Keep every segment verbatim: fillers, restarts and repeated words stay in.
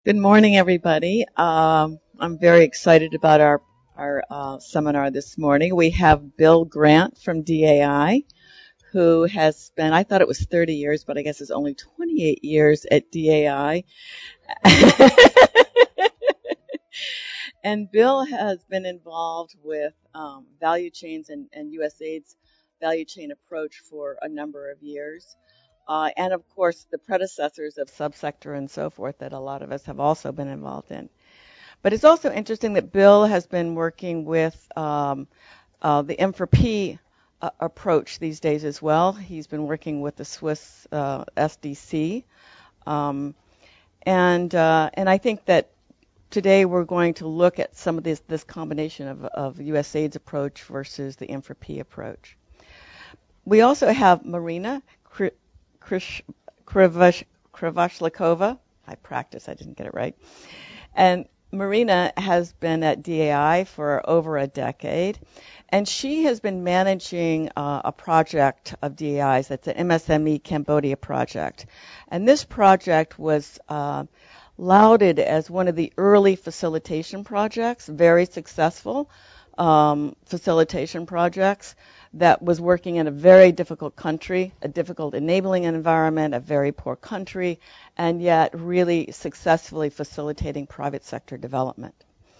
Good morning, everybody. Um, I'm very excited about our our uh, seminar this morning. We have Bill Grant from D A I, who has spent, I thought it was thirty years, but I guess it's only twenty-eight years at D A I. And Bill has been involved with um, value chains and, and USAID's value chain approach for a number of years. Uh, and of course, the predecessors of subsector and so forth that a lot of us have also been involved in. But it's also interesting that Bill has been working with um, uh, the M four P uh, approach these days as well. He's been working with the Swiss uh, S D C. Um, and, uh, and I think that today we're going to look at some of this, this combination of, of USAID's approach versus the M four P approach. We also have Marina Krivashlikova. I practice, I didn't get it right. And Marina has been at D A I for over a decade, and she has been managing uh, a project of D A I's that's an M S M E Cambodia project. And this project was uh, lauded as one of the early facilitation projects, very successful um, facilitation projects that was working in a very difficult country, a difficult enabling environment, a very poor country, and yet really successfully facilitating private sector development.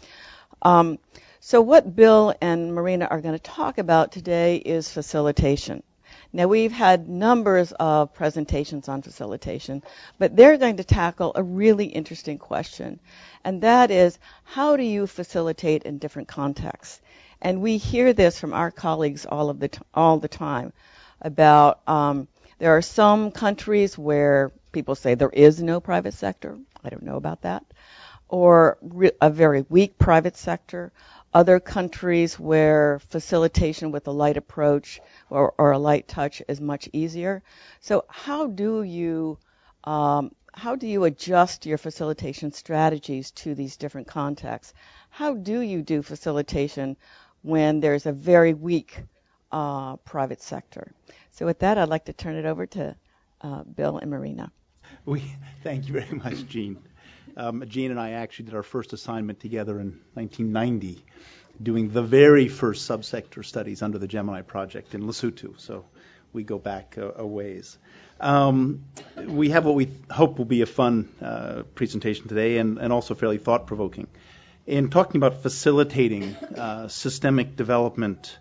Um, so what Bill and Marina are going to talk about today is facilitation. Now, we've had numbers of presentations on facilitation, but they're going to tackle a really interesting question, and that is, how do you facilitate in different contexts? And we hear this from our colleagues all of the t- all the time about um, there are some countries where people say there is no private sector. I don't know about that. Or re- a very weak private sector. Other countries where facilitation with a light approach or, or a light touch is much easier. So how do you um, how do you adjust your facilitation strategies to these different contexts? How do you do facilitation when there's a very weak uh, private sector? So with that, I'd like to turn it over to uh, Bill and Marina. We thank you very much, Jean. Um, Jean and I actually did our first assignment together in nineteen ninety, doing the very first subsector studies under the Gemini project in Lesotho. So we go back a, a ways. Um, we have what we hope will be a fun uh, presentation today, and, and also fairly thought-provoking. In talking about facilitating uh, systemic development,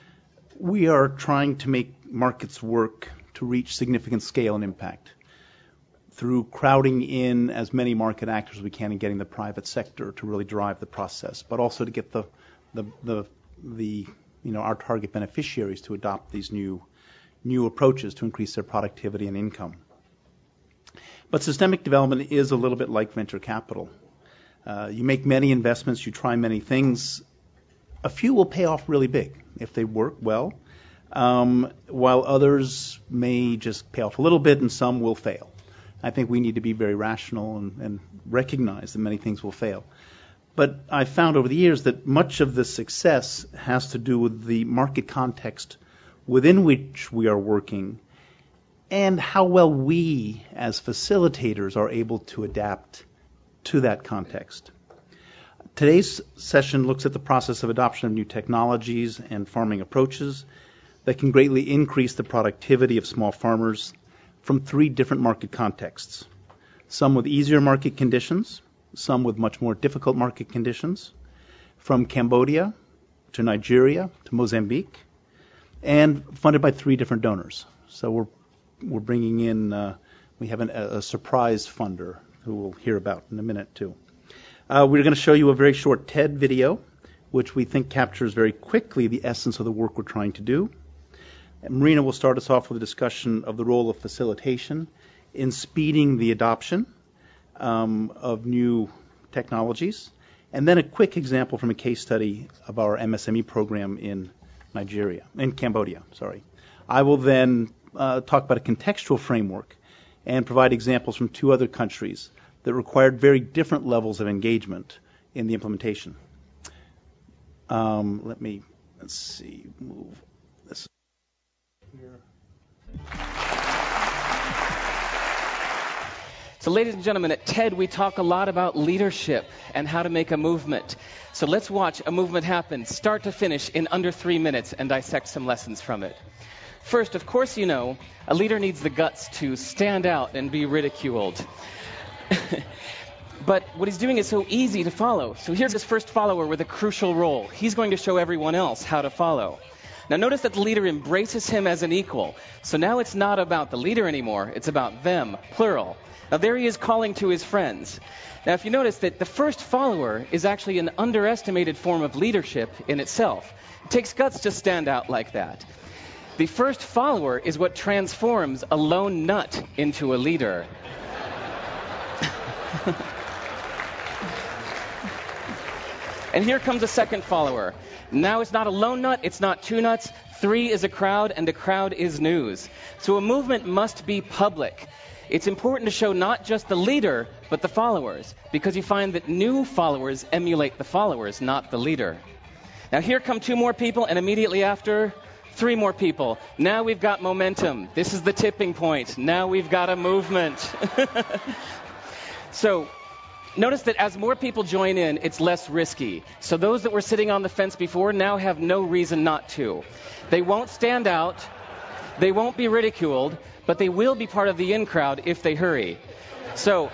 we are trying to make markets work to reach significant scale and impact through crowding in as many market actors as we can and getting the private sector to really drive the process, but also to get the, the, the, the you know, our target beneficiaries to adopt these new, new approaches to increase their productivity and income. But systemic development is a little bit like venture capital. Uh, you make many investments, you try many things. A few will pay off really big if they work well, um, while others may just pay off a little bit and some will fail. I think we need to be very rational and, and recognize that many things will fail. But I've found over the years that much of the success has to do with the market context within which we are working and how well we as facilitators are able to adapt to that context. Today's session looks at the process of adoption of new technologies and farming approaches that can greatly increase the productivity of small farmers from three different market contexts. Some with easier market conditions, some with much more difficult market conditions, from Cambodia to Nigeria to Mozambique, and funded by three different donors. So we're we're bringing in, uh, we have an, a, a surprise funder who we'll hear about in a minute too. Uh, we're going to show you a very short TED video, which we think captures very quickly the essence of the work we're trying to do. And Marina will start us off with a discussion of the role of facilitation in speeding the adoption um, of new technologies, and then a quick example from a case study of our M S M E program in Nigeria, in Cambodia, sorry. I will then uh, talk about a contextual framework and provide examples from two other countries that required very different levels of engagement in the implementation. Um, let me, let's see, move this here. So ladies and gentlemen, at TED we talk a lot about leadership and how to make a movement. So let's watch a movement happen, start to finish, in under three minutes and dissect some lessons from it. First, of course you know, a leader needs the guts to stand out and be ridiculed. But what he's doing is so easy to follow. So here's his first follower with a crucial role. He's going to show everyone else how to follow. Now notice that the leader embraces him as an equal. So now it's not about the leader anymore, it's about them, plural. Now there he is calling to his friends. Now if you notice that the first follower is actually an underestimated form of leadership in itself. It takes guts to stand out like that. The first follower is what transforms a lone nut into a leader. And here comes a second follower. Now it's not a lone nut, it's not two nuts. Three is a crowd, and a crowd is news. So a movement must be public. It's important to show not just the leader, but the followers, because you find that new followers emulate the followers, not the leader. Now here come two more people, and immediately after, three more people. Now we've got momentum. This is the tipping point. Now we've got a movement. So notice that as more people join in, it's less risky. So those that were sitting on the fence before now have no reason not to. They won't stand out, they won't be ridiculed, but they will be part of the in crowd if they hurry. So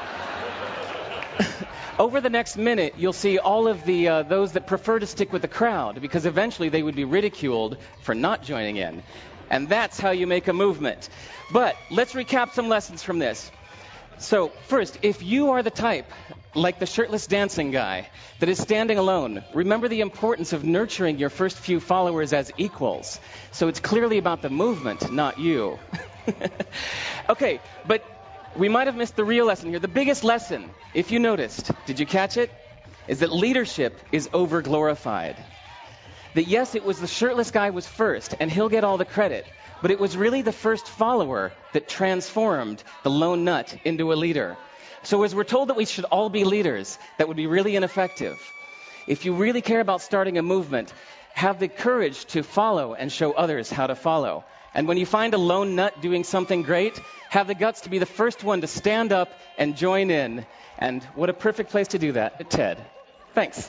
over the next minute, you'll see all of the uh, those that prefer to stick with the crowd, because eventually they would be ridiculed for not joining in. And that's how you make a movement. But let's recap some lessons from this. So first, if you are the type, like the shirtless dancing guy, that is standing alone, remember the importance of nurturing your first few followers as equals. So it's clearly about the movement, not you. Okay, but we might have missed the real lesson here. The biggest lesson, if you noticed, did you catch it? Is that leadership is over-glorified. That yes, it was the shirtless guy was first, and he'll get all the credit. But it was really the first follower that transformed the lone nut into a leader. So as we're told that we should all be leaders, that would be really ineffective. If you really care about starting a movement, have the courage to follow and show others how to follow. And when you find a lone nut doing something great, have the guts to be the first one to stand up and join in. And what a perfect place to do that at TED. Thanks.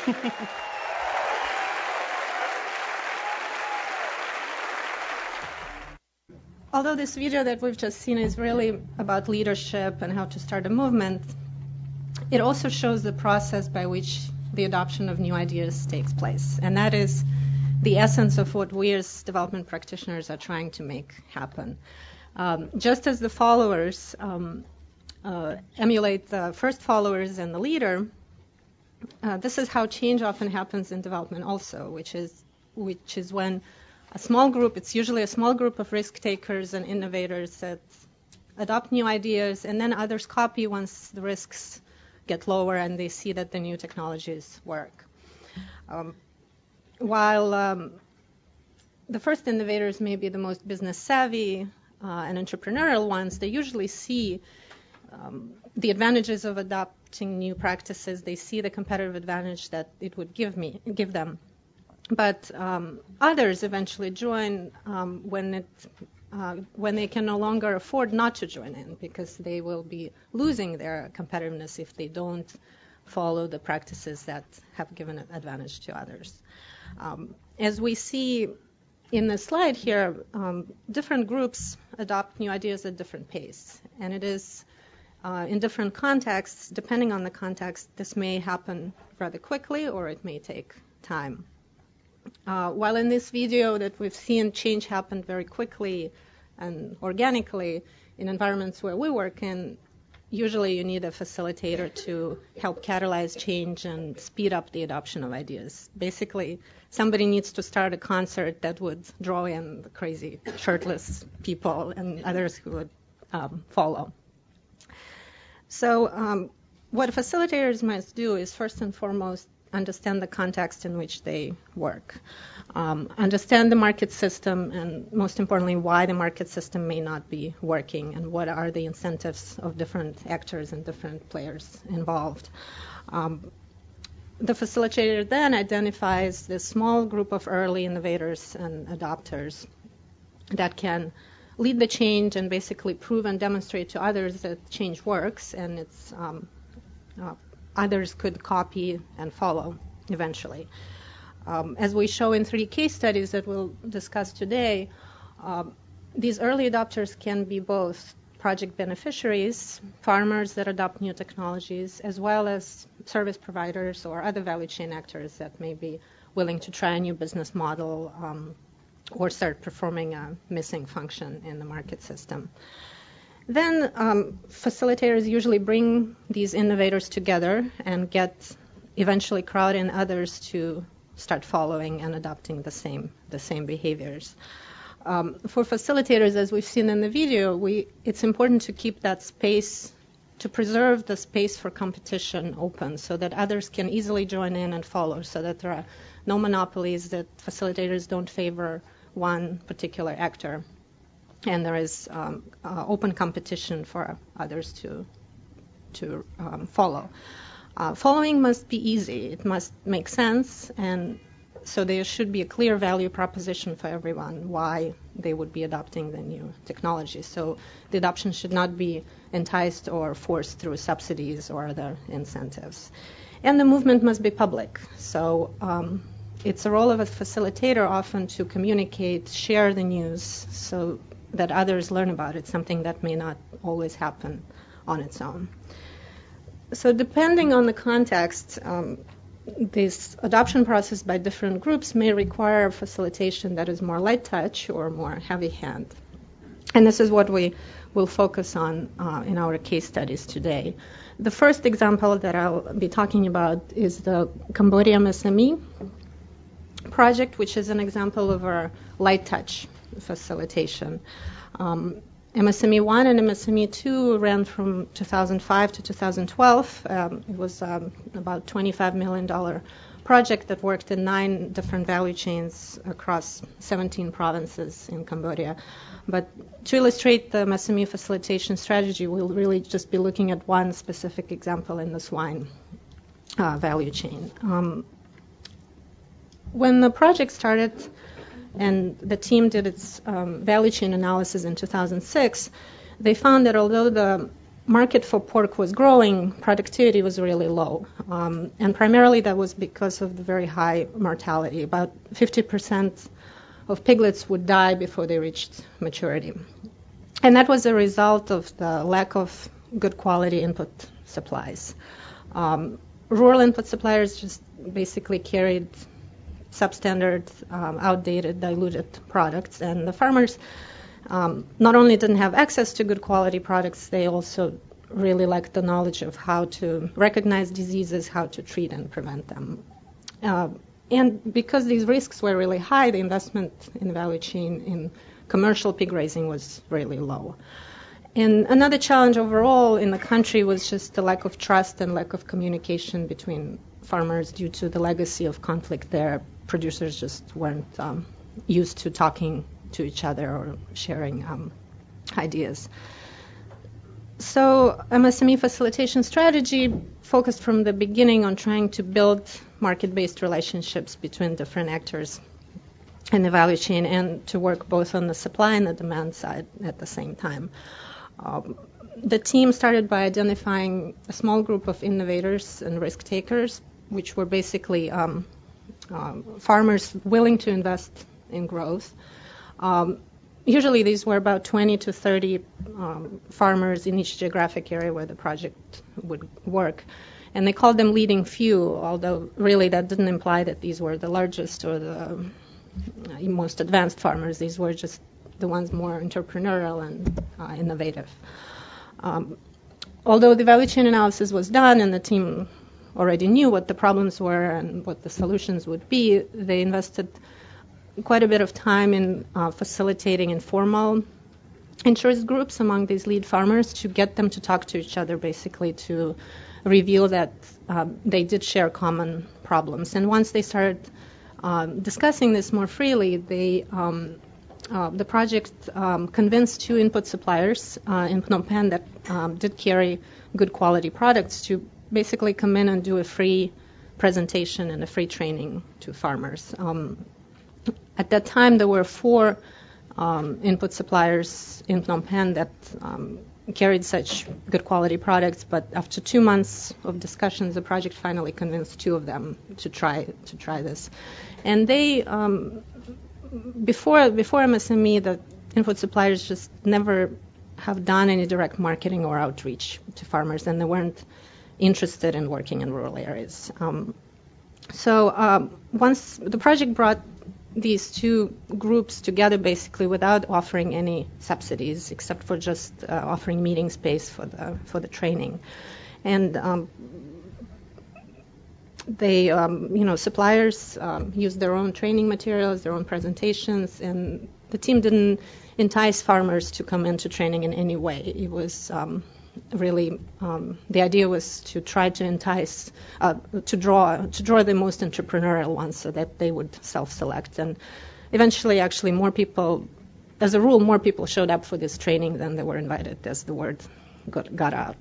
Although this video that we've just seen is really about leadership and how to start a movement, it also shows the process by which the adoption of new ideas takes place. And that is the essence of what we as development practitioners are trying to make happen. Um, just as the followers um, uh, emulate the first followers and the leader, uh, this is how change often happens in development also, which is which is when a small group, it's usually a small group of risk takers and innovators that adopt new ideas, and then others copy once the risks get lower and they see that the new technologies work. Um, while um, the first innovators may be the most business savvy uh, and entrepreneurial ones, they usually see um, the advantages of adopting new practices. They see the competitive advantage that it would give me, give them. But um, others eventually join um, when it, uh, when they can no longer afford not to join in, because they will be losing their competitiveness if they don't follow the practices that have given an advantage to others. Um, as we see in the slide here, um, different groups adopt new ideas at different pace, and it is uh, in different contexts. Depending on the context, this may happen rather quickly or it may take time. Uh, while in this video that we've seen change happen very quickly and organically in environments where we work in, usually you need a facilitator to help catalyze change and speed up the adoption of ideas. Basically, somebody needs to start a concert that would draw in the crazy shirtless people and others who would um, follow. So um, what facilitators must do is first and foremost understand the context in which they work, um, understand the market system, and most importantly, why the market system may not be working and what are the incentives of different actors and different players involved. Um, the facilitator then identifies this small group of early innovators and adopters that can lead the change and basically prove and demonstrate to others that change works, and it's um, uh, others could copy and follow eventually. Um, as we show in three case studies that we'll discuss today, um, these early adopters can be both project beneficiaries, farmers that adopt new technologies, as well as service providers or other value chain actors that may be willing to try a new business model um, or start performing a missing function in the market system. Then um, facilitators usually bring these innovators together and get eventually crowd in others to start following and adopting the same the same behaviors. Um, for facilitators, as we've seen in the video, we, it's important to keep that space, to preserve the space for competition open so that others can easily join in and follow, so that there are no monopolies, that facilitators don't favor one particular actor, and there is um, uh, open competition for others to, to um, follow. Uh, following must be easy. It must make sense, and so there should be a clear value proposition for everyone why they would be adopting the new technology. So the adoption should not be enticed or forced through subsidies or other incentives. And the movement must be public. So um, it's a role of a facilitator often to communicate, share the news so that others learn about it, something that may not always happen on its own. So depending on the context, um, this adoption process by different groups may require facilitation that is more light touch or more heavy hand. And this is what we will focus on uh, in our case studies today. The first example that I'll be talking about is the Cambodia M S M E project, which is an example of our light touch facilitation. Um, M S M E one and M S M E two ran from two thousand five to two thousand twelve. Um, it was um, about twenty-five million dollars project that worked in nine different value chains across seventeen provinces in Cambodia. But to illustrate the M S M E facilitation strategy, we'll really just be looking at one specific example in the swine uh, value chain. Um, when the project started, and the team did its um, value chain analysis in two thousand six, they found that although the market for pork was growing, productivity was really low. Um, and primarily that was because of the very high mortality. About fifty percent of piglets would die before they reached maturity. And that was a result of the lack of good quality input supplies. Um, rural input suppliers just basically carried substandard, um, outdated, diluted products. And the farmers um, not only didn't have access to good quality products, they also really lacked the knowledge of how to recognize diseases, how to treat and prevent them. Uh, and because these risks were really high, the investment in the value chain in commercial pig raising was really low. And another challenge overall in the country was just the lack of trust and lack of communication between farmers due to the legacy of conflict there. Producers just weren't um, used to talking to each other or sharing um, ideas. So M S M E facilitation strategy focused from the beginning on trying to build market-based relationships between different actors in the value chain and to work both on the supply and the demand side at the same time. Um, the team started by identifying a small group of innovators and risk takers, which were basically um, um, farmers willing to invest in growth. Um, usually these were about twenty to thirty um, farmers in each geographic area where the project would work. And they called them leading few, although really that didn't imply that these were the largest or the uh, most advanced farmers. These were just the ones more entrepreneurial and uh, innovative. Um, although the value chain analysis was done and the team already knew what the problems were and what the solutions would be, they invested quite a bit of time in uh, facilitating informal interest groups among these lead farmers to get them to talk to each other, basically to reveal that um, they did share common problems. And once they started um, discussing this more freely, they um, uh, the project um, convinced two input suppliers uh, in Phnom Penh that um, did carry good quality products to basically come in and do a free presentation and a free training to farmers. Um, at that time, there were four um, input suppliers in Phnom Penh that um, carried such good quality products, but after two months of discussions, the project finally convinced two of them to try to try this. And they, um, before before M S M E, the input suppliers just never have done any direct marketing or outreach to farmers, and they weren't interested in working in rural areas. Um, so um, once the project brought these two groups together basically without offering any subsidies except for just uh, offering meeting space for the for the training, and um, they um, you know suppliers um, used their own training materials, their own presentations, and the team didn't entice farmers to come into training in any way. It was um, really um, the idea was to try to entice, uh, to draw to draw the most entrepreneurial ones so that they would self-select. And eventually, actually, more people, as a rule, more people showed up for this training than they were invited, as the word got, got out.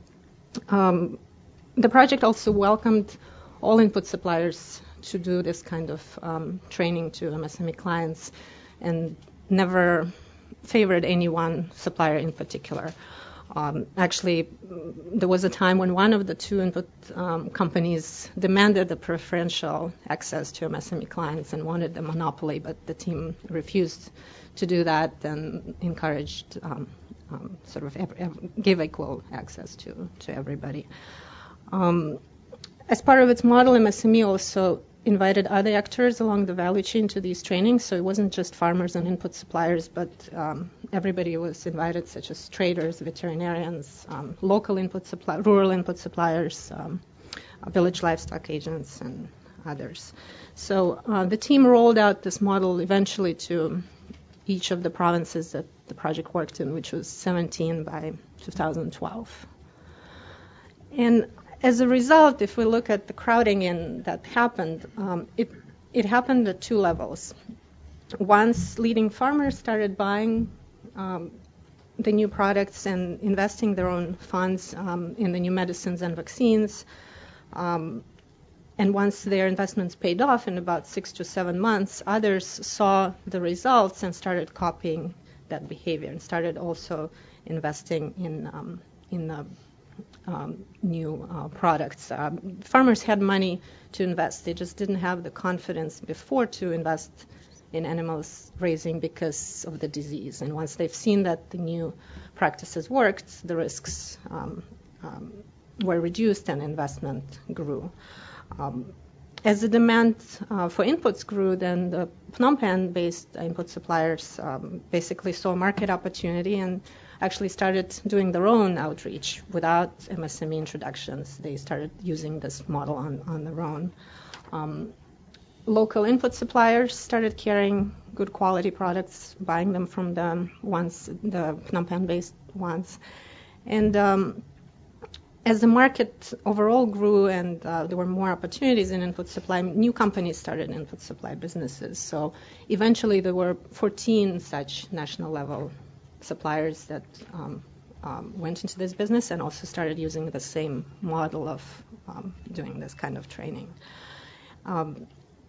Um, the project also welcomed all input suppliers to do this kind of um, training to M S M E clients, and never favored any one supplier in particular. Um, actually, there was a time when one of the two input um, companies demanded the preferential access to M S M E clients and wanted the monopoly, but the team refused to do that and encouraged um, um, sort of ev- ev- give equal access to, to everybody. Um, as part of its model, M S M E also invited other actors along the value chain to these trainings, so it wasn't just farmers and input suppliers, but um, everybody was invited, such as traders, veterinarians, um, local input supply, rural input suppliers, um, village livestock agents, and others. So uh, the team rolled out this model eventually to each of the provinces that the project worked in, which was seventeen by two thousand twelve. And as a result, if we look at the crowding in that happened, um, it, it happened at two levels. Once leading farmers started buying um, the new products and investing their own funds um, in the new medicines and vaccines, um, and once their investments paid off in about six to seven months, others saw the results and started copying that behavior and started also investing in um, in the Um, new uh, products. Uh, farmers had money to invest. They just didn't have the confidence before to invest in animals raising because of the disease. And once they've seen that the new practices worked, the risks um, um, were reduced and investment grew. Um, as the demand uh, for inputs grew, then the Phnom Penh-based input suppliers um, basically saw a market opportunity and actually started doing their own outreach without M S M E introductions. They started using this model on, on their own. Um, local input suppliers started carrying good quality products, buying them from the ones, the Phnom Penh-based ones. And um, as the market overall grew and uh, there were more opportunities in input supply, new companies started input supply businesses. So eventually there were fourteen such national level suppliers that um, um, went into this business and also started using the same model of um, doing this kind of training. Um,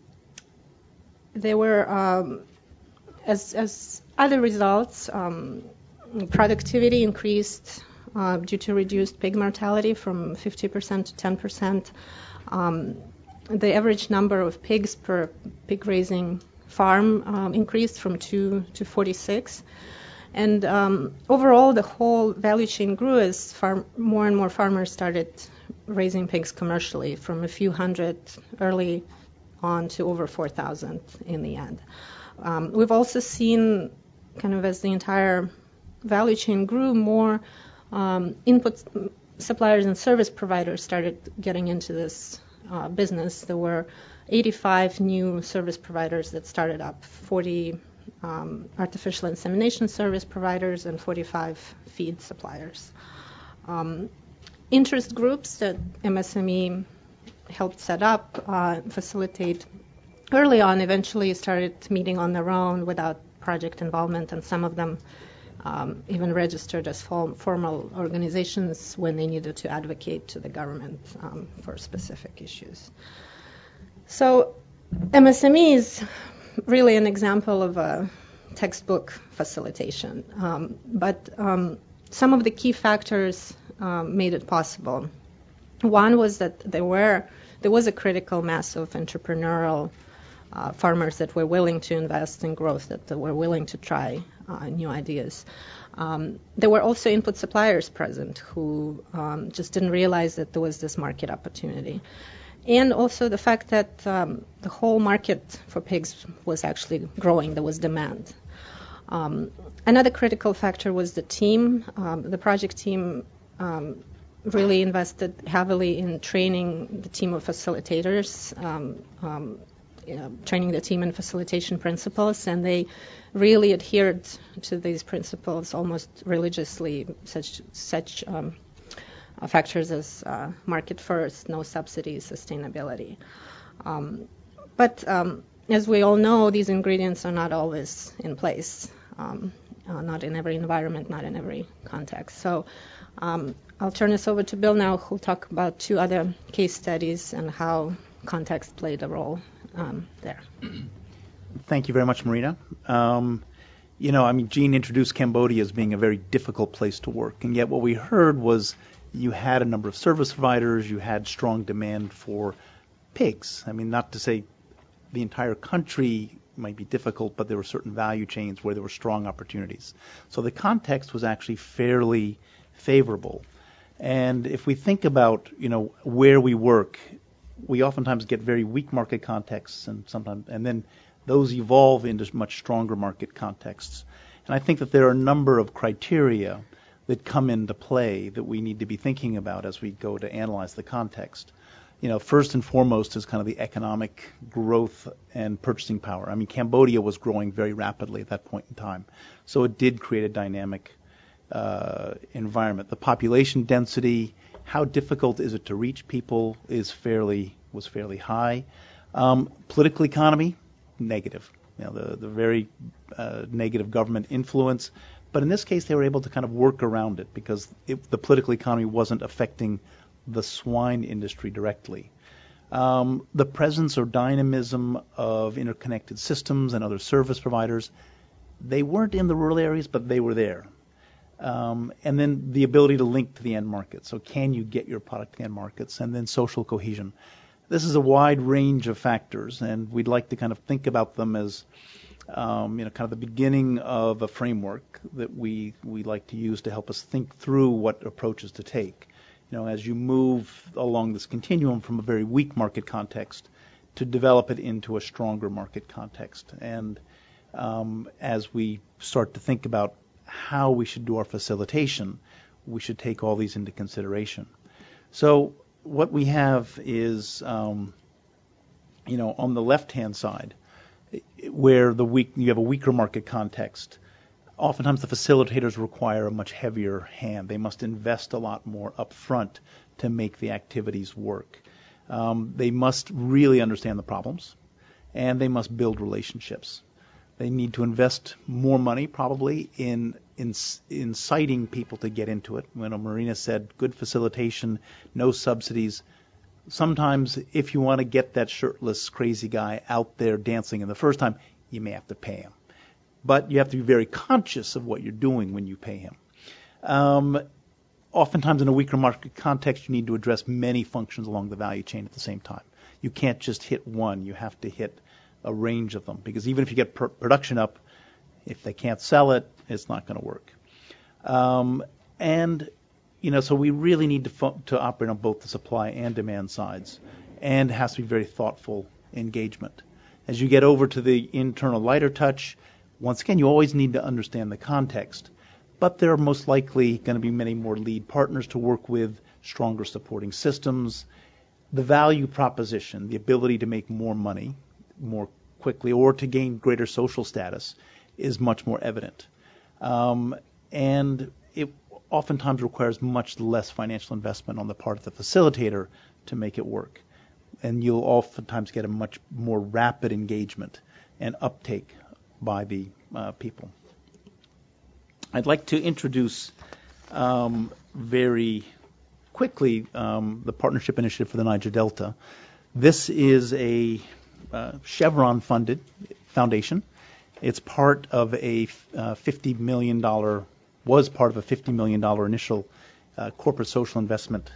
there were, um, as, as other results, um, productivity increased uh, due to reduced pig mortality from fifty percent to ten percent. Um, the average number of pigs per pig raising farm um, increased from two to forty-six. And um, overall, the whole value chain grew as farm, more and more farmers started raising pigs commercially, from a few hundred early on to over four thousand in the end. Um, we've also seen, kind of as the entire value chain grew, more um, input suppliers and service providers started getting into this uh, business. There were eighty-five new service providers that started up, forty Um, artificial insemination service providers, and forty-five feed suppliers. Um, interest groups that M S M E helped set up, uh, facilitate early on, eventually started meeting on their own without project involvement, and some of them um, even registered as form, formal organizations when they needed to advocate to the government um, for specific issues. So M S M E is really an example of a textbook facilitation. Um, but um, some of the key factors um, made it possible. One was that there were there was a critical mass of entrepreneurial uh, farmers that were willing to invest in growth, that were willing to try uh, new ideas. Um, there were also input suppliers present who um, just didn't realize that there was this market opportunity. And also the fact that um, the whole market for pigs was actually growing. There was demand. Um, another critical factor was the team. Um, the project team um, really invested heavily in training the team of facilitators, um, um, you know, training the team in facilitation principles, and they really adhered to these principles almost religiously, such such um, uh, factors as uh, market first, no subsidies, sustainability. Um, but um, as we all know, these ingredients are not always in place, um, uh, not in every environment, not in every context. So um, I'll turn this over to Bill now, who'll talk about two other case studies and how context played a role um, there. Thank you very much, Marina. Um, you know, I mean, Jean introduced Cambodia as being a very difficult place to work, and yet what we heard was you had a number of service providers, you had strong demand for pigs. I mean, not to say the entire country might be difficult, but there were certain value chains where there were strong opportunities. So the context was actually fairly favorable. And if we think about, you know, where we work, we oftentimes get very weak market contexts, and sometimes, and then those evolve into much stronger market contexts. And I think that there are a number of criteria that come into play that we need to be thinking about as we go to analyze the context. You know, first and foremost is kind of the economic growth and purchasing power. I mean, Cambodia was growing very rapidly at that point in time, so it did create a dynamic uh, environment. The population density, how difficult is it to reach people, is fairly was fairly high. Um, political economy, negative. You know, the the very uh, negative government influence. But in this case, they were able to kind of work around it because it, the political economy wasn't affecting the swine industry directly. Um, the presence or dynamism of interconnected systems and other service providers, they weren't in the rural areas, but they were there. Um, and then the ability to link to the end market. So can you get your product to the end markets? And then social cohesion. This is a wide range of factors, and we'd like to kind of think about them as Um, you know, kind of the beginning of a framework that we we like to use to help us think through what approaches to take. You know, as you move along this continuum from a very weak market context to develop it into a stronger market context. And um, as we start to think about how we should do our facilitation, we should take all these into consideration. So what we have is, um, you know, on the left-hand side, where the weak, you have a weaker market context, oftentimes the facilitators require a much heavier hand. They must invest a lot more up front to make the activities work. Um, they must really understand the problems, and they must build relationships. They need to invest more money probably in, in inciting people to get into it. When Marina said good facilitation, no subsidies. Sometimes if you want to get that shirtless, crazy guy out there dancing in the first time, you may have to pay him. But you have to be very conscious of what you're doing when you pay him. Um, oftentimes in a weaker market context, you need to address many functions along the value chain at the same time. You can't just hit one. You have to hit a range of them. Because even if you get pr- production up, if they can't sell it, it's not going to work. Um, and You know, so we really need to fo- to operate on both the supply and demand sides, and it has to be very thoughtful engagement. As you get over to the internal lighter touch, once again, you always need to understand the context, but there are most likely going to be many more lead partners to work with, stronger supporting systems. The value proposition, the ability to make more money more quickly or to gain greater social status is much more evident. Um, and it oftentimes requires much less financial investment on the part of the facilitator to make it work. And you'll oftentimes get a much more rapid engagement and uptake by the uh, people. I'd like to introduce um, very quickly um, the Partnership Initiative for the Niger Delta. This is a uh, Chevron-funded foundation, It's part of a uh, fifty million dollars, was part of a fifty million dollars initial uh, corporate social investment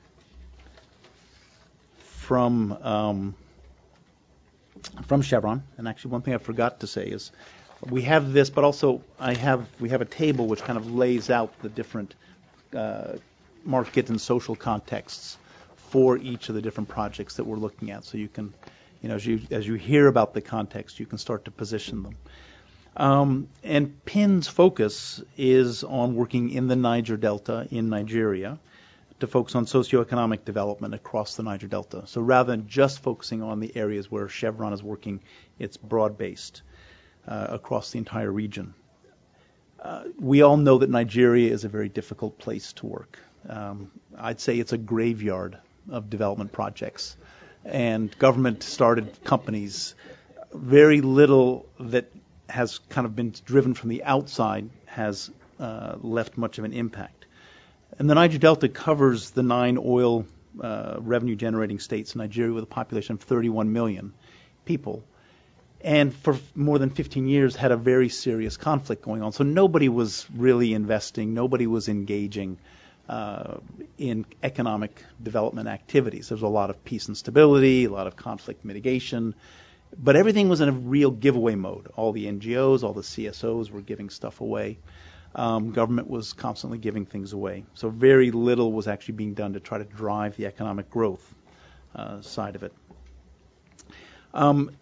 from um, from Chevron. And actually, one thing I forgot to say is we have this, but also I have we have a table which kind of lays out the different uh, market and social contexts for each of the different projects that we're looking at. So you can, you know, as you as you hear about the context, you can start to position them. Um, and P I N's focus is on working in the Niger Delta in Nigeria to focus on socioeconomic development across the Niger Delta. So rather than just focusing on the areas where Chevron is working, it's broad-based uh, across the entire region. Uh, we all know that Nigeria is a very difficult place to work. Um, I'd say it's a graveyard of development projects. And government started companies. Very little that has kind of been driven from the outside has uh, left much of an impact. And the Niger Delta covers the nine oil uh, revenue-generating states in Nigeria with a population of thirty-one million people. And for more than fifteen years had a very serious conflict going on. So nobody was really investing, nobody was engaging uh, in economic development activities. There was a lot of peace and stability, a lot of conflict mitigation, but everything was in a real giveaway mode. All the N G Os, all the C S Os were giving stuff away. Um, government was constantly giving things away. So very little was actually being done to try to drive the economic growth uh, side of it. Um,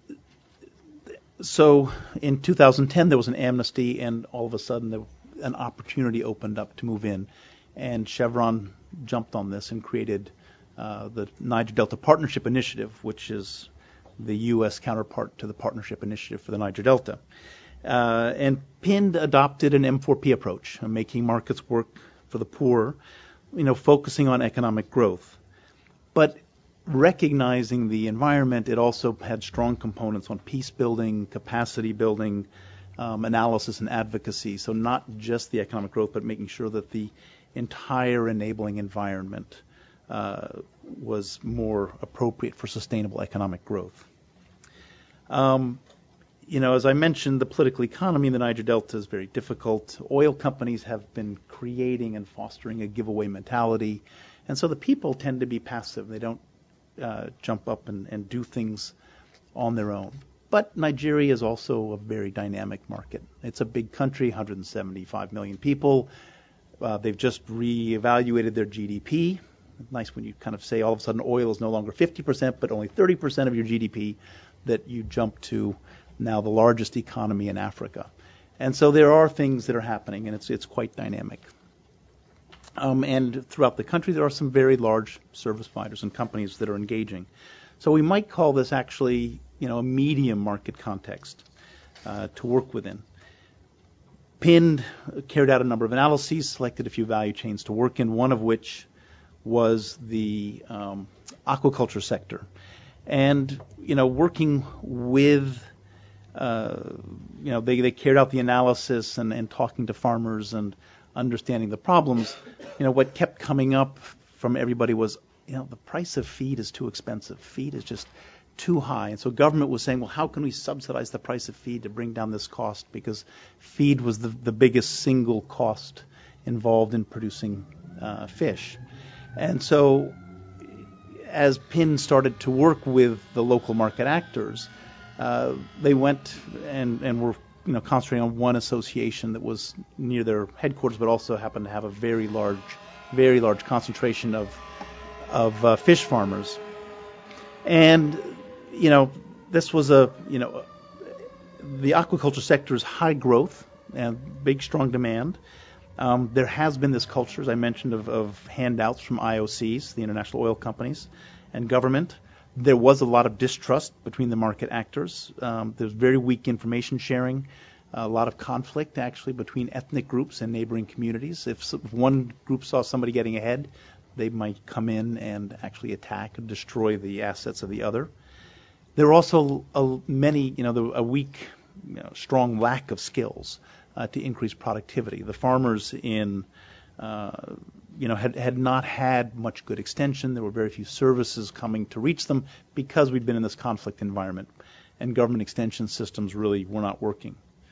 so in two thousand ten, there was an amnesty, and all of a sudden there, an opportunity opened up to move in. And Chevron jumped on this and created uh, the Niger Delta Partnership Initiative, which is the U S counterpart to the Partnership Initiative for the Niger Delta. Uh, and P I N adopted an M four P approach, uh, making markets work for the poor, you know, focusing on economic growth. But recognizing the environment, it also had strong components on peace building, capacity building, um, analysis and advocacy. So not just the economic growth, but making sure that the entire enabling environment uh, was more appropriate for sustainable economic growth. Um, You know, as I mentioned, the political economy in the Niger Delta is very difficult. Oil companies have been creating and fostering a giveaway mentality, and so the people tend to be passive. They don't uh, jump up and, and do things on their own. But Nigeria is also a very dynamic market. It's a big country, one hundred seventy-five million people. Uh, they've just reevaluated their G D P. Nice when you kind of say all of a sudden oil is no longer fifty percent, but only thirty percent of your G D P, that you jump to now the largest economy in Africa. And so there are things that are happening, and it's it's quite dynamic. Um, and throughout the country, there are some very large service providers and companies that are engaging. So we might call this actually, you know, a medium market context uh, to work within. P I N carried out a number of analyses, selected a few value chains to work in, one of which was the um, aquaculture sector. And, you know, working with Uh, you know, they, they carried out the analysis and, and talking to farmers and understanding the problems. You know, what kept coming up from everybody was, you know, the price of feed is too expensive. Feed is just too high. And so government was saying, well, how can we subsidize the price of feed to bring down this cost? Because feed was the, the biggest single cost involved in producing uh, fish. And so as P I N started to work with the local market actors, Uh, they went and, and were, you know, concentrating on one association that was near their headquarters, but also happened to have a very large, very large concentration of of uh, fish farmers. And, you know, this was a, you know, the aquaculture sector is high growth and big, strong demand. Um, there has been this culture, as I mentioned, of, of handouts from I O Cs, the international oil companies, and government. There was a lot of distrust between the market actors. Um, there's very weak information sharing, a lot of conflict actually between ethnic groups and neighboring communities. If, if one group saw somebody getting ahead, they might come in and actually attack and destroy the assets of the other. There were also a, many, you know, the, a weak, you know, strong lack of skills uh, to increase productivity. The farmers in Uh, you know, had, had not had much good extension. There were very few services coming to reach them because we'd been in this conflict environment, and government extension systems really were not working.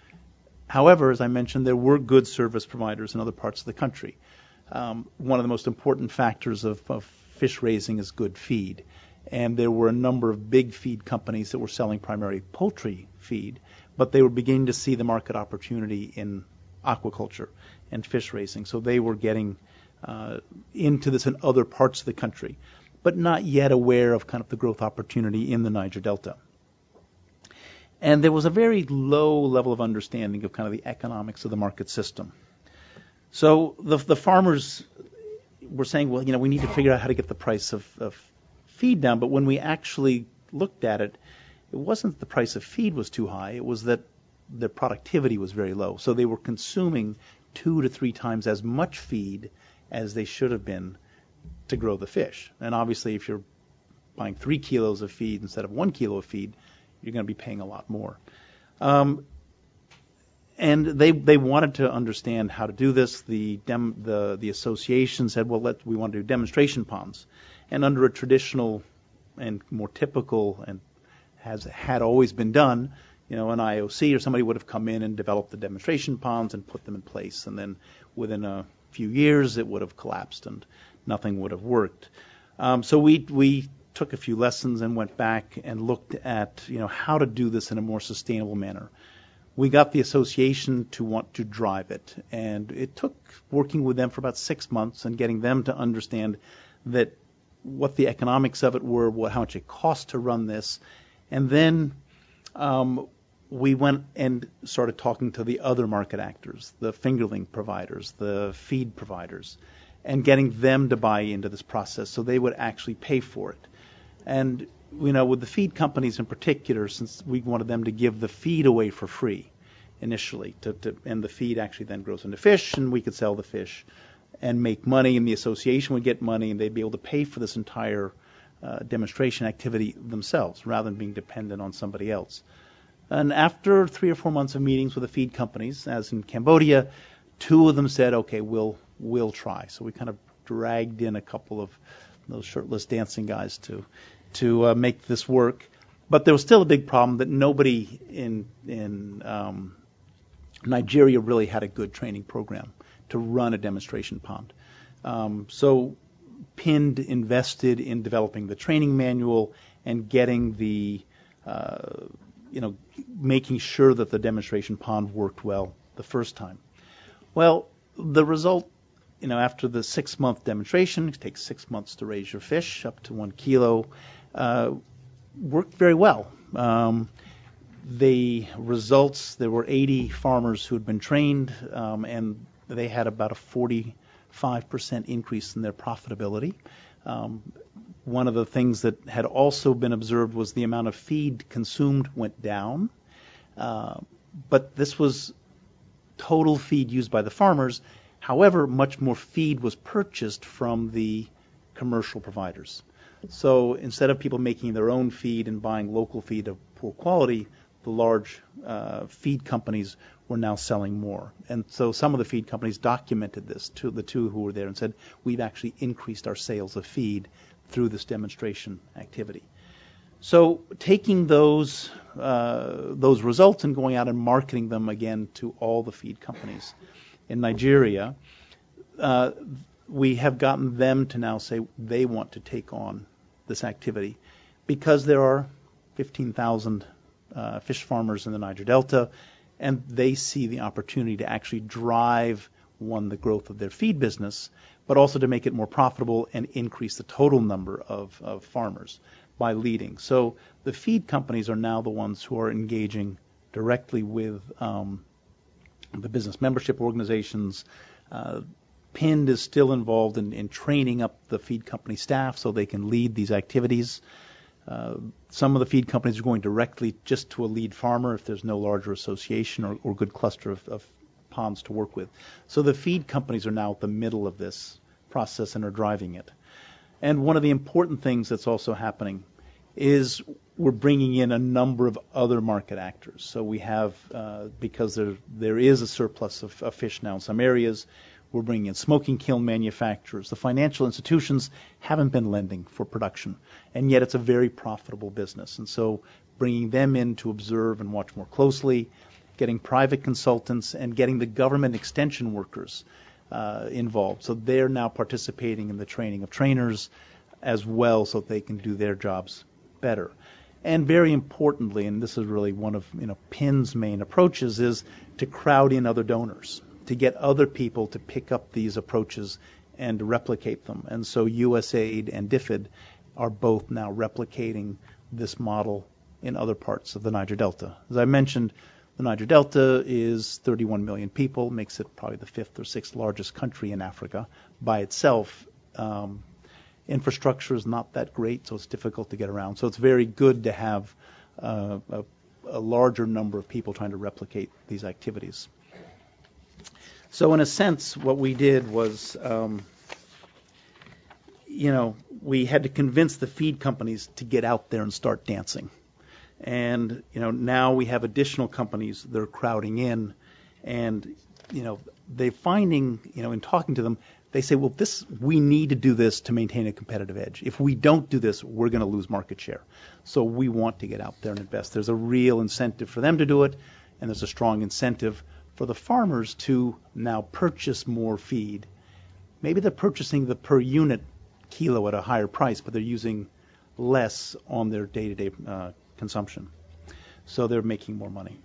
However, as I mentioned, there were good service providers in other parts of the country. Um, one of the most important factors of, of fish raising is good feed. And there were a number of big feed companies that were selling primarily poultry feed, but they were beginning to see the market opportunity in aquaculture and fish raising. So they were getting uh, into this in other parts of the country, but not yet aware of kind of the growth opportunity in the Niger Delta. And there was a very low level of understanding of kind of the economics of the market system. So the, the farmers were saying, well, you know, we need to figure out how to get the price of, of feed down. But when we actually looked at it, it wasn't that the price of feed was too high. It was that their productivity was very low. So they were consuming two to three times as much feed as they should have been to grow the fish. And obviously, if you're buying three kilos of feed instead of one kilo of feed, you're going to be paying a lot more. Um, and they they wanted to understand how to do this. The dem, the the association said, well, let we want to do demonstration ponds. And under a traditional and more typical and has had always been done, you know, an I O C or somebody would have come in and developed the demonstration ponds and put them in place. And then within a few years, it would have collapsed and nothing would have worked. Um, so we we took a few lessons and went back and looked at, you know, how to do this in a more sustainable manner. We got the association to want to drive it, and it took working with them for about six months and getting them to understand that what the economics of it were, what, how much it cost to run this, and then um, we went and started talking to the other market actors, the fingerling providers, the feed providers, and getting them to buy into this process so they would actually pay for it. And, you know, with the feed companies in particular, since we wanted them to give the feed away for free initially, to, to, and the feed actually then grows into fish, and we could sell the fish and make money, and the association would get money, and they'd be able to pay for this entire uh, demonstration activity themselves, rather than being dependent on somebody else. And after three or four months of meetings with the feed companies, as in Cambodia, two of them said, okay, we'll we'll try. So we kind of dragged in a couple of those shirtless dancing guys to to uh, make this work. But there was still a big problem that nobody in in um, Nigeria really had a good training program to run a demonstration pond. Um, so P I N D invested in developing the training manual and getting the, uh, you know, making sure that the demonstration pond worked well the first time. Well, the result, you know, after the six-month demonstration, it takes six months to raise your fish up to one kilo, uh, worked very well. Um, the results, there were eighty farmers who had been trained, um, and they had about a forty-five percent increase in their profitability. Um, one of the things that had also been observed was the amount of feed consumed went down, uh, but this was total feed used by the farmers. However, much more feed was purchased from the commercial providers. So instead of people making their own feed and buying local feed of poor quality, the large uh, feed companies were now selling more. And so some of the feed companies documented this to the two who were there and said, we've actually increased our sales of feed through this demonstration activity. So taking those uh, those results and going out and marketing them again to all the feed companies in Nigeria, uh, we have gotten them to now say they want to take on this activity because there are fifteen thousand uh, fish farmers in the Niger Delta, and they see the opportunity to actually drive, one, the growth of their feed business, but also to make it more profitable and increase the total number of, of farmers by leading. So the feed companies are now the ones who are engaging directly with um, the business membership organizations. Uh, P I N D is still involved in, in training up the feed company staff so they can lead these activities. Uh, some of the feed companies are going directly just to a lead farmer if there's no larger association or, or good cluster of, of ponds to work with. So the feed companies are now at the middle of this process and are driving it. And one of the important things that's also happening is we're bringing in a number of other market actors. So we have, uh, because there there is a surplus of, of fish now in some areas, we're bringing in smoking kiln manufacturers. The financial institutions haven't been lending for production, and yet it's a very profitable business. And so bringing them in to observe and watch more closely, getting private consultants, and getting the government extension workers uh, involved. So they're now participating in the training of trainers as well, so they can do their jobs better. And very importantly, and this is really one of you know P I N's main approaches, is to crowd in other donors, to get other people to pick up these approaches and replicate them. And so U S A I D and D F I D are both now replicating this model in other parts of the Niger Delta. As I mentioned, the Niger Delta is thirty-one million people, makes it probably the fifth or sixth largest country in Africa by itself. Um, infrastructure is not that great, so it's difficult to get around. So it's very good to have uh, a, a larger number of people trying to replicate these activities. So in a sense, what we did was, um, you know, we had to convince the feed companies to get out there and start dancing. And, you know, now we have additional companies that are crowding in. And, you know, they're finding, you know, in talking to them, they say, well, this we need to do this to maintain a competitive edge. If we don't do this, we're going to lose market share. So we want to get out there and invest. There's a real incentive for them to do it, and there's a strong incentive for the farmers to now purchase more feed. Maybe they're purchasing the per unit kilo at a higher price, but they're using less on their day-to-day uh, consumption. So they're making more money.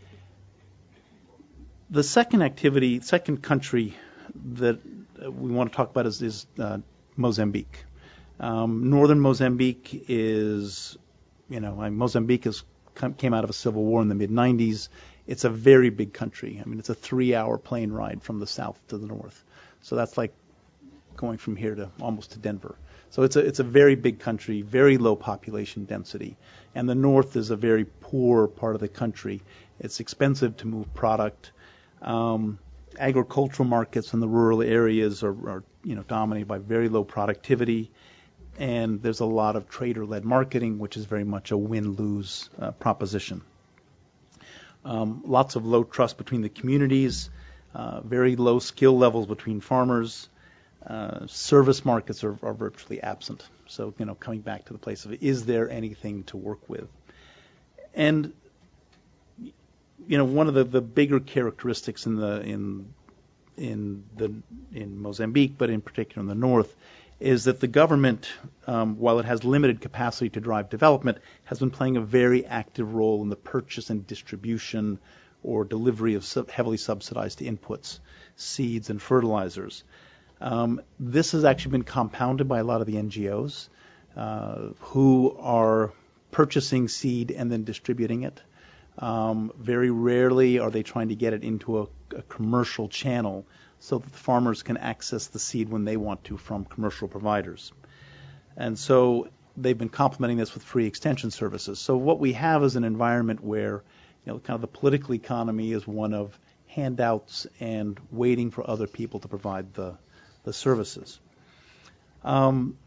The second activity, second country that we want to talk about is, is uh, Mozambique. Um, northern Mozambique is, you know, Mozambique is, came out of a civil war in the mid nineties. It's a very big country. I mean, it's a three-hour plane ride from the south to the north. So that's like going from here to almost to Denver. So it's a it's a very big country, very low population density. And the north is a very poor part of the country. It's expensive to move product. Um, agricultural markets in the rural areas are, are you know dominated by very low productivity. And there's a lot of trader-led marketing, which is very much a win-lose uh, proposition. Um, lots of low trust between the communities, uh, very low skill levels between farmers. Uh, service markets are, are virtually absent. So, you know, coming back to the place of, is there anything to work with? And, you know, one of the, the bigger characteristics in the in in the in Mozambique, but in particular in the north, is that the government, um, while it has limited capacity to drive development, has been playing a very active role in the purchase and distribution or delivery of sub- heavily subsidized inputs, seeds and fertilizers. Um, this has actually been compounded by a lot of the N G Os uh, who are purchasing seed and then distributing it. Um, very rarely are they trying to get it into a, a commercial channel so that the farmers can access the seed when they want to from commercial providers. And so they've been complementing this with free extension services. So what we have is an environment where, you know, kind of the political economy is one of handouts and waiting for other people to provide the the services. Um,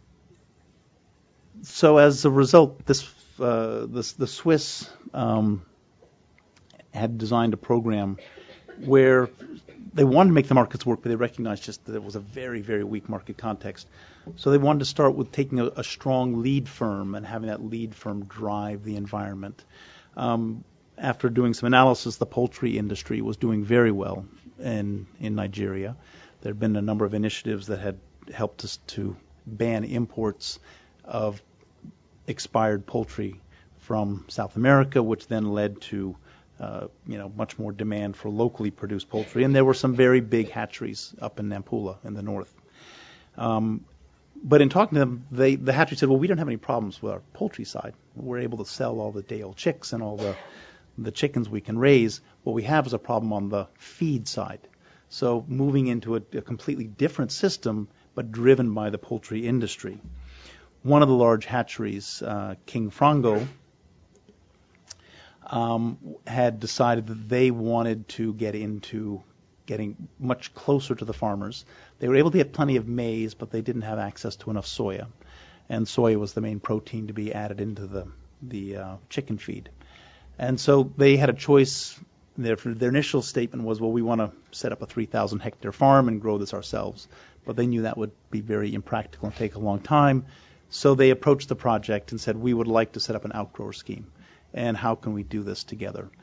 so as a result, this, uh, this the Swiss um, had designed a program where they wanted to make the markets work, but they recognized just that it was a very, very weak market context. So they wanted to start with taking a, a strong lead firm and having that lead firm drive the environment. Um, after doing some analysis, the poultry industry was doing very well in, in Nigeria. There had been a number of initiatives that had helped us to ban imports of expired poultry from South America, which then led to uh, you know much more demand for locally produced poultry. And there were some very big hatcheries up in Nampula in the north. Um, but in talking to them, they, the hatchery said, well, we don't have any problems with our poultry side. We're able to sell all the day-old chicks and all the the chickens we can raise. What we have is a problem on the feed side. So moving into a, a completely different system, but driven by the poultry industry. One of the large hatcheries, uh, King Frango, um, had decided that they wanted to get into getting much closer to the farmers. They were able to get plenty of maize, but they didn't have access to enough soya. And soya was the main protein to be added into the, the uh, chicken feed. And so they had a choice. Their, their initial statement was, well, we want to set up a three thousand hectare farm and grow this ourselves. But they knew that would be very impractical and take a long time. So they approached the project and said, we would like to set up an outgrower scheme. And how can we do this together?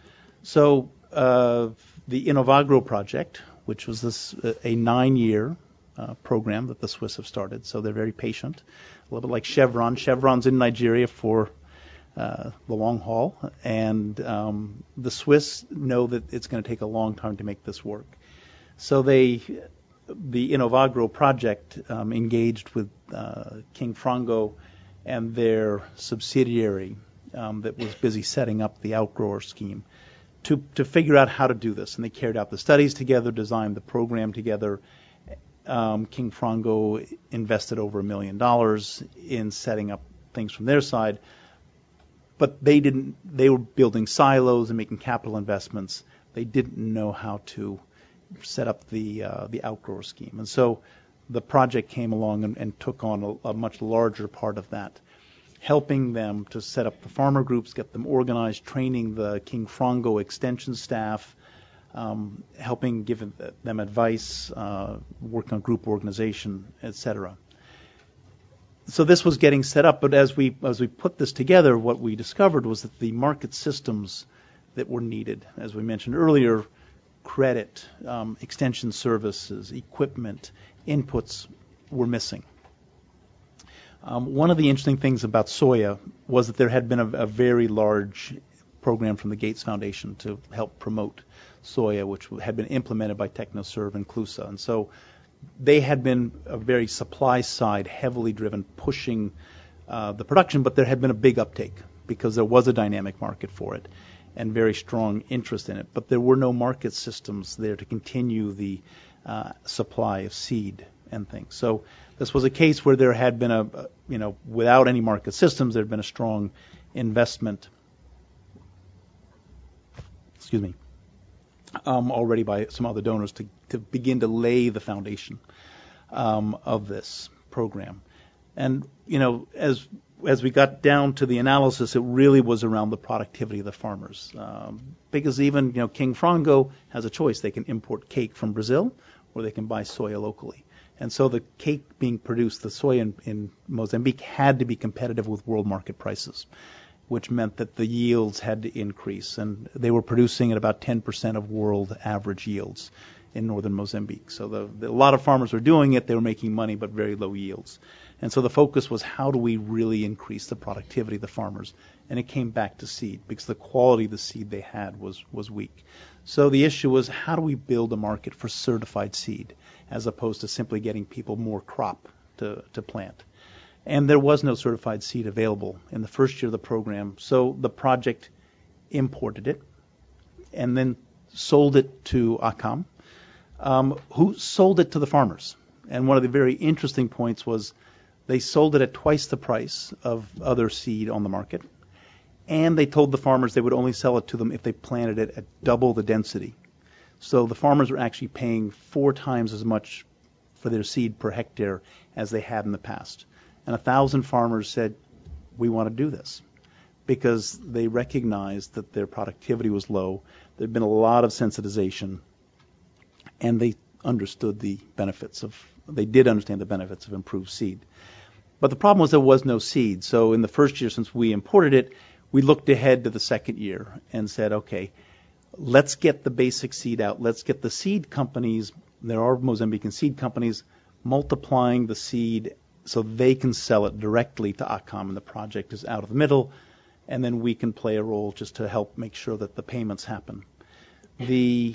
So uh, the Innovagro project, which was this uh, a nine-year uh, program that the Swiss have started, so they're very patient, a little bit like Chevron. Chevron's in Nigeria for uh, the long haul, and um, the Swiss know that it's going to take a long time to make this work. So they, the Innovagro project, um, engaged with uh, King Frango and their subsidiary um, that was busy setting up the outgrower scheme to to figure out how to do this. And they carried out the studies together, designed the program together. Um, King Frango invested over a million dollars in setting up things from their side, but they didn't. They were building silos and making capital investments. They didn't know how to set up the uh, the outgrower scheme, and so the project came along and, and took on a, a much larger part of that, helping them to set up the farmer groups, get them organized, training the King Frango extension staff, um, helping give them advice, uh, work on group organization, et cetera. So this was getting set up, but as we as we put this together, what we discovered was that the market systems that were needed, as we mentioned earlier, credit, um, extension services, equipment, inputs were missing. Um, one of the interesting things about soya was that there had been a, a very large program from the Gates Foundation to help promote soya, which had been implemented by TechnoServe and CLUSA. And so they had been a very supply side, heavily driven, pushing uh, the production, but there had been a big uptake because there was a dynamic market for it and very strong interest in it. But there were no market systems there to continue the uh, supply of seed and things. So this was a case where there had been a, you know, without any market systems, there had been a strong investment, excuse me, um, already by some other donors to, to begin to lay the foundation um, of this program. And, you know, as as we got down to the analysis, it really was around the productivity of the farmers. Um, because even, you know, King Frango has a choice. They can import cake from Brazil or they can buy soya locally. And so the cake being produced, the soy in, in Mozambique, had to be competitive with world market prices, which meant that the yields had to increase. And they were producing at about ten percent of world average yields in northern Mozambique. So the, the, a lot of farmers were doing it. They were making money, but very low yields. And so the focus was, how do we really increase the productivity of the farmers? And it came back to seed, because the quality of the seed they had was, was weak. So the issue was, how do we build a market for certified seed, as opposed to simply getting people more crop to, to plant? And there was no certified seed available in the first year of the program. So the project imported it and then sold it to ACAM, um, who sold it to the farmers. And one of the very interesting points was they sold it at twice the price of other seed on the market. And they told the farmers they would only sell it to them if they planted it at double the density. So the farmers were actually paying four times as much for their seed per hectare as they had in the past. And a thousand farmers said, we want to do this, because they recognized that their productivity was low. There had been a lot of sensitization, and they understood the benefits of, they did understand the benefits of improved seed. But the problem was there was no seed. So in the first year, since we imported it, we looked ahead to the second year and said, okay, let's get the basic seed out. Let's get the seed companies, there are Mozambican seed companies, multiplying the seed so they can sell it directly to ACAM, and the project is out of the middle, and then we can play a role just to help make sure that the payments happen. The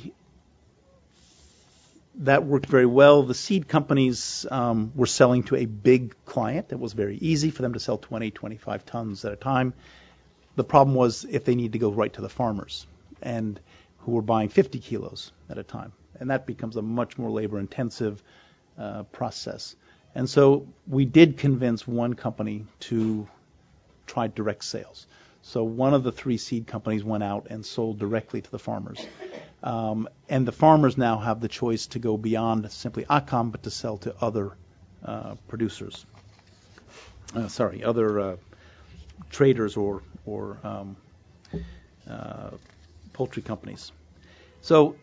That worked very well. The seed companies um, were selling to a big client. It was very easy for them to sell twenty, twenty-five tons at a time. The problem was if they need to go right to the farmers, and who were buying fifty kilos at a time. And that becomes a much more labor-intensive uh, process. And so we did convince one company to try direct sales. So one of the three seed companies went out and sold directly to the farmers. Um, and the farmers now have the choice to go beyond simply ACAM, but to sell to other uh, producers. Uh, sorry, other uh, traders or, or um, uh, poultry companies. So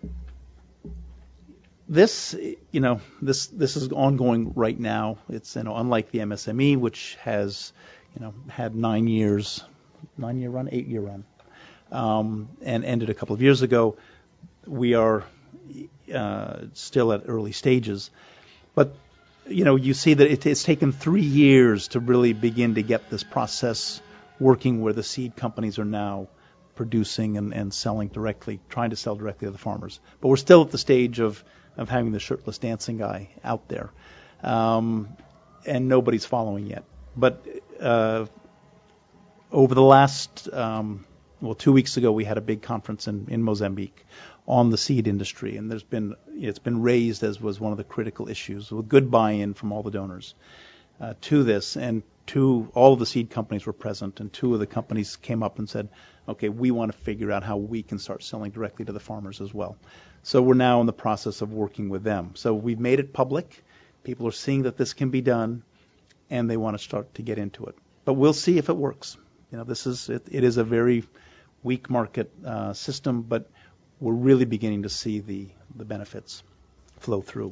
this, you know, this this is ongoing right now. It's, you know, unlike the M S M E, which has, you know, had nine years, nine-year run, eight-year run. um, and ended a couple of years ago. We are uh, still at early stages, but you know, you see that it, it's taken three years to really begin to get this process working, where the seed companies are now producing and, and selling directly, trying to sell directly to the farmers. But we're still at the stage of, of having the shirtless dancing guy out there, um, and nobody's following yet. But uh, over the last, um, well, two weeks ago, we had a big conference in, in Mozambique on the seed industry, and there's been it's been raised as was one of the critical issues, with good buy-in from all the donors uh, to this. And two, all of the seed companies were present, and two of the companies came up and said, okay, we want to figure out how we can start selling directly to the farmers as well. So we're now in the process of working with them. So we've made it public. People are seeing that this can be done, and they want to start to get into it. But we'll see if it works. You know, this is it, it is a very weak market uh, system, but we're really beginning to see the, the benefits flow through.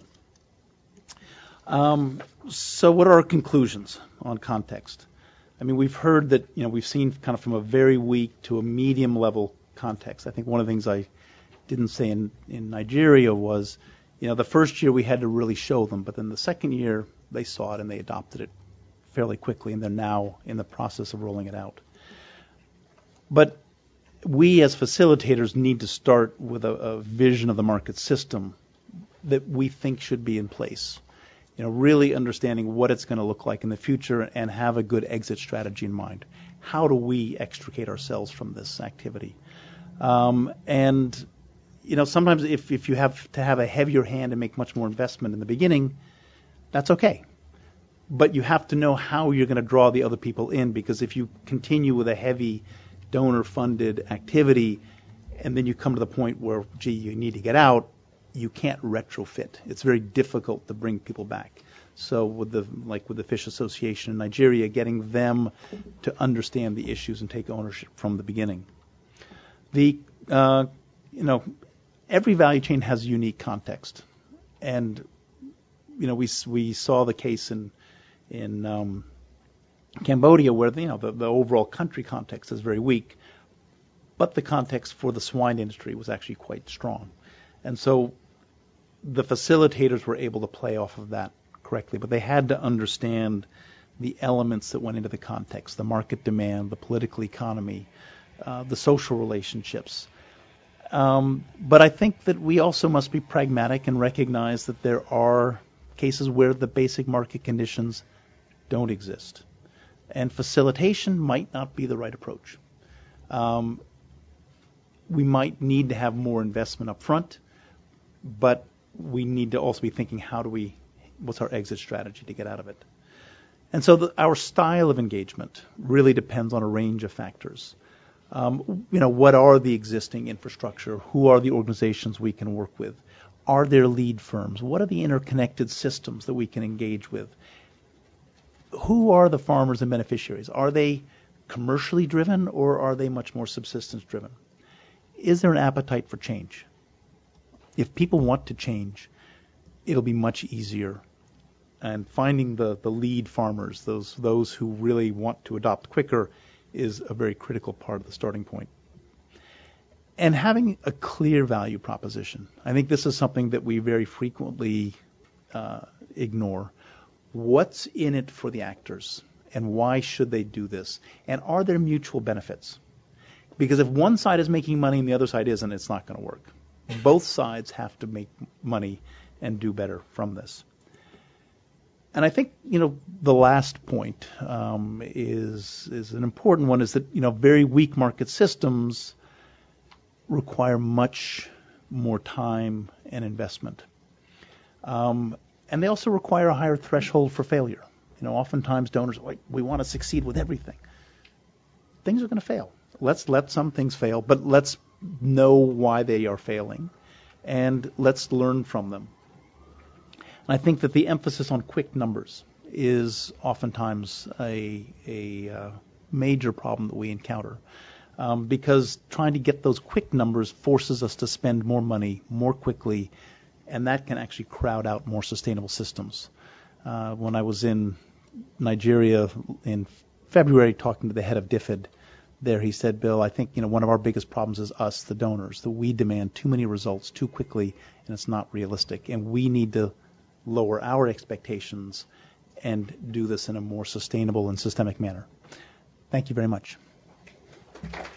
Um, so what are our conclusions on context? I mean, we've heard that, you know, we've seen kind of from a very weak to a medium level context. I think one of the things I didn't say in, in Nigeria was, you know, the first year we had to really show them, but then the second year they saw it and they adopted it fairly quickly, and they're now in the process of rolling it out. But we as facilitators need to start with a, a vision of the market system that we think should be in place. You know, really understanding what it's going to look like in the future and have a good exit strategy in mind. How do we extricate ourselves from this activity? Um, and, you know, sometimes if, if you have to have a heavier hand and make much more investment in the beginning, that's okay. But you have to know how you're going to draw the other people in, because if you continue with a heavy donor-funded activity, and then you come to the point where, gee, you need to get out, you can't retrofit. It's very difficult to bring people back. So with the like with the Fish Association in Nigeria, getting them to understand the issues and take ownership from the beginning. The uh, you know, every value chain has a unique context, and you know we we saw the case in in um, Cambodia, where the, you know the, the overall country context is very weak, but the context for the swine industry was actually quite strong, and so the facilitators were able to play off of that correctly. But they had to understand the elements that went into the context: the market demand, the political economy, uh, the social relationships. Um, but I think that we also must be pragmatic and recognize that there are cases where the basic market conditions don't exist. And facilitation might not be the right approach. Um, we might need to have more investment up front, but we need to also be thinking, how do we, what's our exit strategy to get out of it? And so the, our style of engagement really depends on a range of factors. Um, you know, what are the existing infrastructure? Who are the organizations we can work with? Are there lead firms? What are the interconnected systems that we can engage with? Who are the farmers and beneficiaries? Are they commercially driven, or are they much more subsistence driven? Is there an appetite for change? If people want to change, it'll be much easier. And finding the, the lead farmers, those those who really want to adopt quicker, is a very critical part of the starting point. And having a clear value proposition. I think this is something that we very frequently uh, ignore. What's in it for the actors, and why should they do this? And are there mutual benefits? Because if one side is making money and the other side isn't, it's not going to work. Both sides have to make money and do better from this. And I think, you know, the last point um, is is an important one, is that, you know, very weak market systems require much more time and investment. Um, and they also require a higher threshold for failure. You know, oftentimes donors, like, we want to succeed with everything. Things are going to fail. Let's let some things fail, but let's know why they are failing, and let's learn from them. And I think that the emphasis on quick numbers is oftentimes a, a uh, major problem that we encounter, um, because trying to get those quick numbers forces us to spend more money more quickly, and that can actually crowd out more sustainable systems. Uh, when I was in Nigeria in February talking to the head of D F I D, there, he said, Bill, I think, you know, one of our biggest problems is us, the donors, that we demand too many results too quickly, and it's not realistic. And we need to lower our expectations and do this in a more sustainable and systemic manner. Thank you very much.